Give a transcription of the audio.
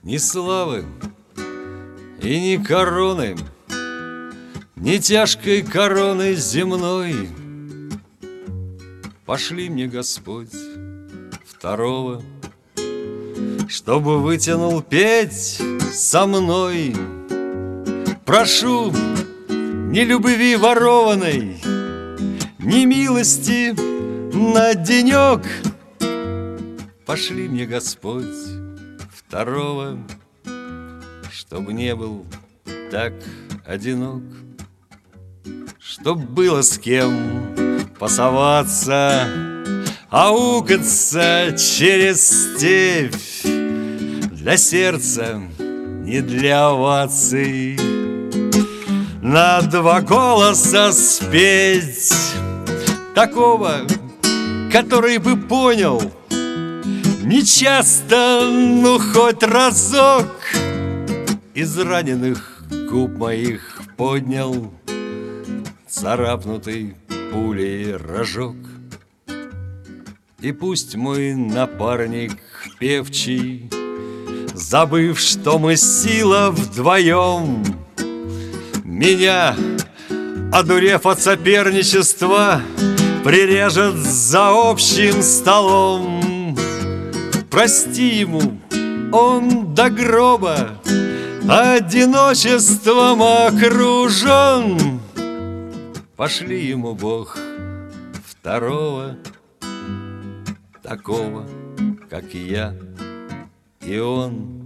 Ни славы и ни короны, ни тяжкой короны земной. Пошли мне, Господь, второго, чтобы вытянул петь со мной. Прошу, ни любви ворованной, ни милости на денек. Пошли мне, Господь, второго, чтоб не был так одинок, чтоб было с кем пасоваться, аукаться через степь. Для сердца, не для оваций, на два голоса спеть. Такого, который бы понял, не часто, ну хоть разок, из раненых губ моих поднял царапнутый пулей рожок. И пусть мой напарник певчий, забыв, что мы сила вдвоем, меня, одурев от соперничества, прирежет за общим столом. Прости ему, он до гроба одиночеством окружен. Пошли ему, Бог, второго, такого, как и я, и он.